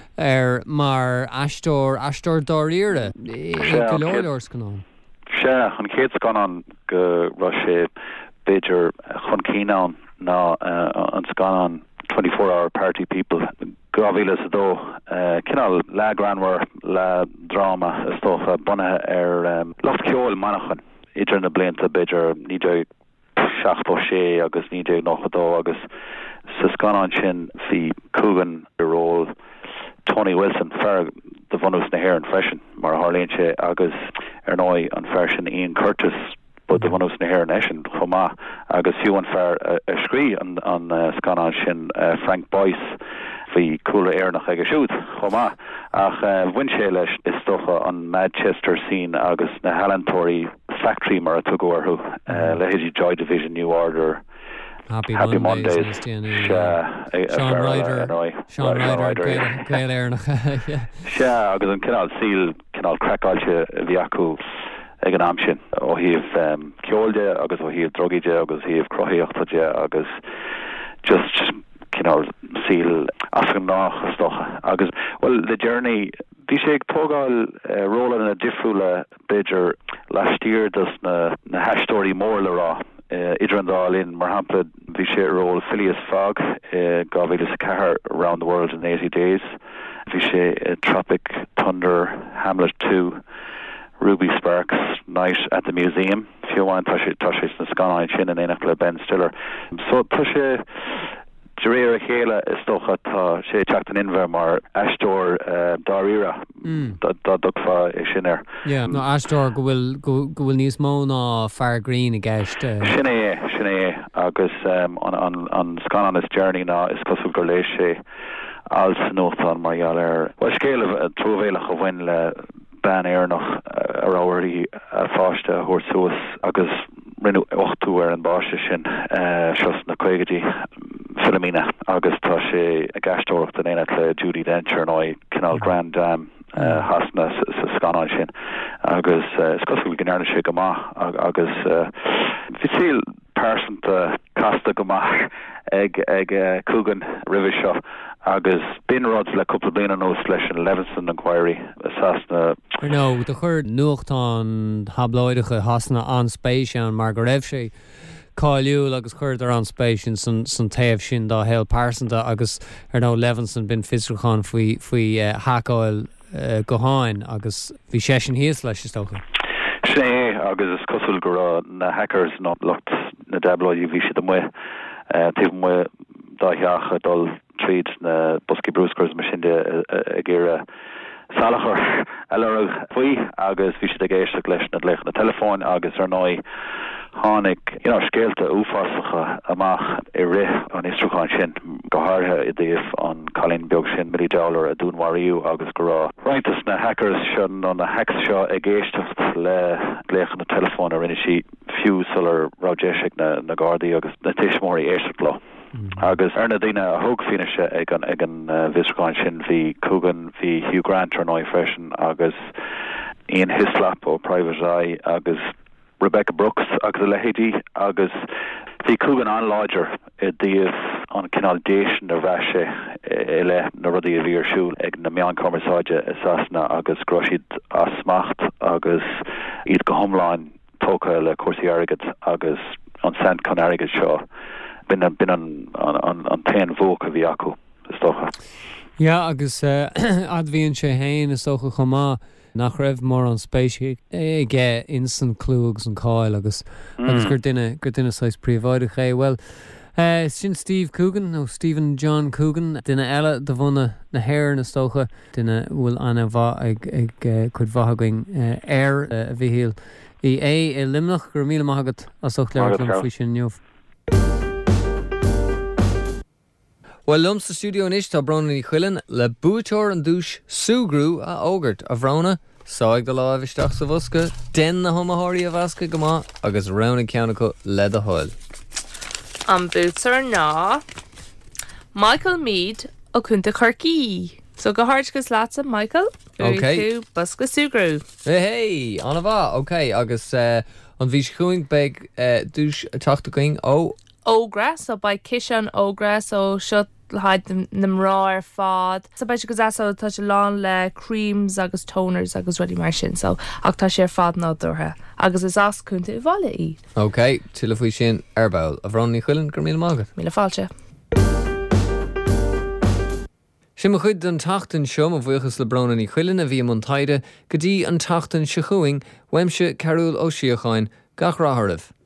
ar mar astór astór dáíire go leirlós gan. Se chun chéad gan an go ra sé beidir chun cíán ná an scan an twenty-four hour party people gohíle a dó cinál le granhar le drama is tócha bunathe ar loft ceol manachan idir na blianta beidir níidir seachtó sé agus níidir nachdó agus sa scan an sin fi Coogan ról Tony Wilson fer de vanús na hair an freisin mar Harlése agus ar nói an fersin Ian Curtis bud de vanús na hair an esin chomá agus fiú an fer a scrí an an scan an sin Frank Boyce fi cooler air nach ag siúd chomá ach win sé leis is stocha an Manchester scene agus na Hallentory factory mar a tugóirhu le héidir Joy Division New Order Happy, Happy Mondays, Mondays. Mondays. Uh, uh, Sean Ryder Sean Ryder gael airnach Se agus an cinál síl cinál crackáilte bhí acu ag an am sin ó híomh um, ceolde agus ó híomh drogiide agus híomh croíochtaide agus just cinál síl as an nach stocha agus well the journey bhí sé ag tógáil uh, róla in a difriúla beidir last year dus na, na hastóí mór le rá Uh, Idrandal in mar hapla bhí sé ról Phileas Fogg uh, gavíle sa cahar around the world in eighty days bhí sé uh, Tropic Thunder Hamlet two Ruby Sparks Night at the Museum fiúháin tá sé tá sé na scanáin sin in éach le Ben Stiller so tá sé Jerry chéile is stocha tá sé teach an inver mar astór uh, dáíra dá dogfa é sin ar. Yeah, no astór go bhfuil go bhfuil níos mó ná Far Green i gceist. Sin é sin é agus um, an an an scan an is journey ná is cosúil gur lééis sé als nóán marall ar well scéile trúhéile go bhain le ban éarnach ar áirí a fáiste thuairsuas agus rinne ochtú ar an báiste sin seos na chuigetí Philomena agus tá sé a gastócht an éine le Judi Dench nói Canal Grand Dam uh, hasna sa scanáin sin agus uh, scosúil gnéarne sé go maith agus uh, fi síl persanta casta go maith ag ag uh, Coogan river seo agus bin rods le couple bliana nó leis an Levinson inquiry asasna. No, de chur nuachtán habláideige hasna an spéis an mar go raibh sé cáiliú agus chuir ar an spéisisin san san taobh sin dá héil pásanta agus ar nó Levinson bin fisrúchan faoi faoi uh, hacáil uh, go háin agus bhí sé sin híos leis is tócha. Sé agus is cosúil go na hackers ná locht na dabloid bhí si do mu tíh mu dáheacha dul tríd na Busky Brewskers mar sin de a ggéire salachar eile faoi agus bhí si a géiste leis na leich na telefáin agus ar nói hánig you know, scéalta úfásacha amach i rith an istrucháin sin gothartha i dtíobh an Colin beag sin milli dollar a dúnmhaíú agus go rá. Reintas na hackers sin an na hacks seo a géistecht le léchan na telefón a rinne si fiú sular ráéisiigh na, na Gardaí agus na tiismóí éisteachlá. Mm-hmm. Agus ar na dtíine a thug fineise ag an ag an uh, viscáin sin bhí Coogan bhí Hugh Grant ar nói freisin agus Ian Hislop ó Private Eye agus Rebecca Brooks agus a lehédí agus bhí Coogan an láidir i dtíobh an cinálidéisian a bheise ile na rudí a bhíar siúil ag na meán commerceáide is asna agus groisiad a smacht agus iad go thomláin tóca le cuasaí airgid agus an cent chun airgid seo bin an bin an an an, an tain bhóca bhí acu is tócha. Ja agus uh, adhíonn sé hain is tócha chomá nach raibh mór an spéisiigh ige insan clúgus an cáil agus mm. agus gur duine gur duine sais príomháide ché well uh, sin Steve Coogan nó Stephen John Coogan duine eile do bhna na hair na stócha duine bhfuil anna bha ag ag uh, chud bhathaing uh, air uh, a bhíhíal i é i limnach gur míle maigad as ó léir an fao sin neomh. Well lum sa studio inis tá brona í chuileann le búteir an dúis súgrú a ógart a bhrona, sáig de lá bhisteach sa bhosca, den na thomathirí a bhasca go má agus rana ceannacha le a thoil. An bútar ná Michael Mead ó chunta Corcaí. So go háirt gus láta Michael. Okay. Bus go súgrú. Hey, hey, anna bha, okay, agus uh, an bhís chuing beag uh, dúis teachta going ó Ógra, so ba ciise an ógra, so seo haid nam rá ar fád. So ba se gus asá tá se lán le creams agus toners agus ruí mar sin, so ach tá sé ar fád ná dútha. Agus is as chunta i bháile í. Ok, tuile faoi sin ar bail a bhrán ní chuileann gur míle mágad. Míle fáilte. Sin mo chuid an tachtain seo a bhuichas le brona ní chuileann a bhí am an taide go dtí an tachtain se chuing weimse Carúil ó Siocháin gach ráthiribh.